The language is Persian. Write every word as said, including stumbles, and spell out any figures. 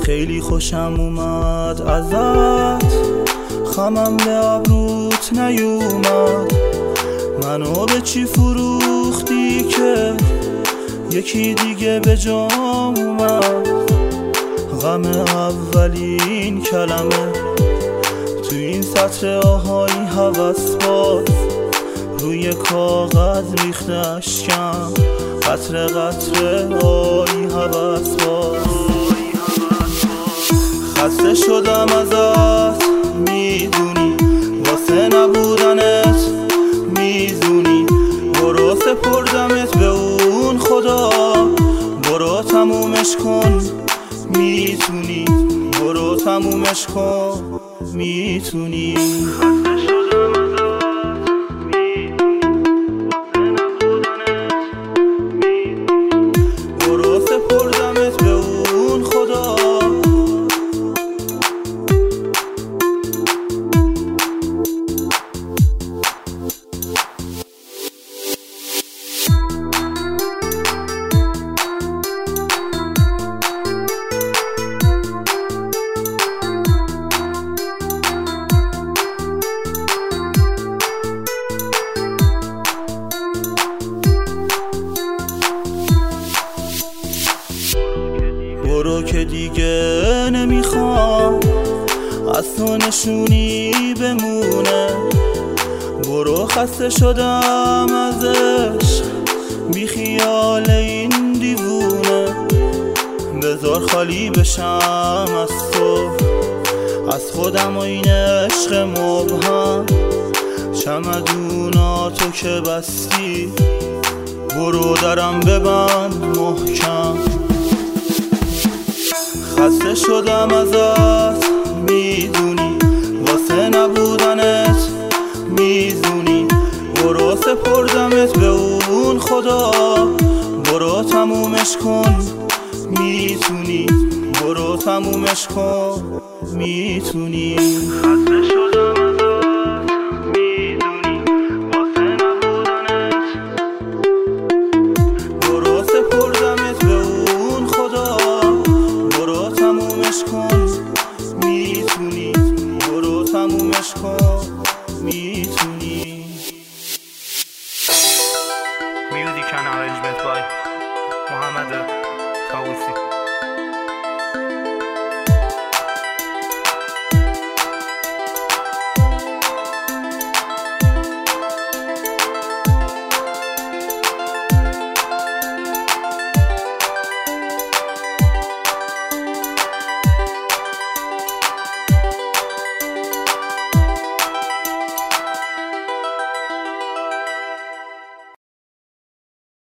خیلی خوشم اومد ازت، خمم به ابروت نیومد. منو به چی فروختی که یکی دیگه به جام اومد؟ غم اولین کلمه تو این سطر آهای هوس باز، روی کاغذ ریخته اشکم قطره قطره آی هوس باز. خسته شدم ازت میدونی، واسه نبودنت میزونی. برو سپردمت به اون خدا، برو تمومش کن میتونی، برو تمومش کن میتونی. برو سپردمت به اون خدا. برو که دیگه نمیخوام از تو نشونی بمونه. برو خسته شدم ازش بی خیال این دیوونه. بذار خالی بشم از تو، از خودم و این عشق مبهم. چمدوناتو که بستی برو درم ببند محکم. خسته شدم ازت میدونی، واسه نبودنت میزونی. برو سپردمت به اون خدا، برو تمومش کن میتونی، برو تمومش کن میتونی. خسته شدم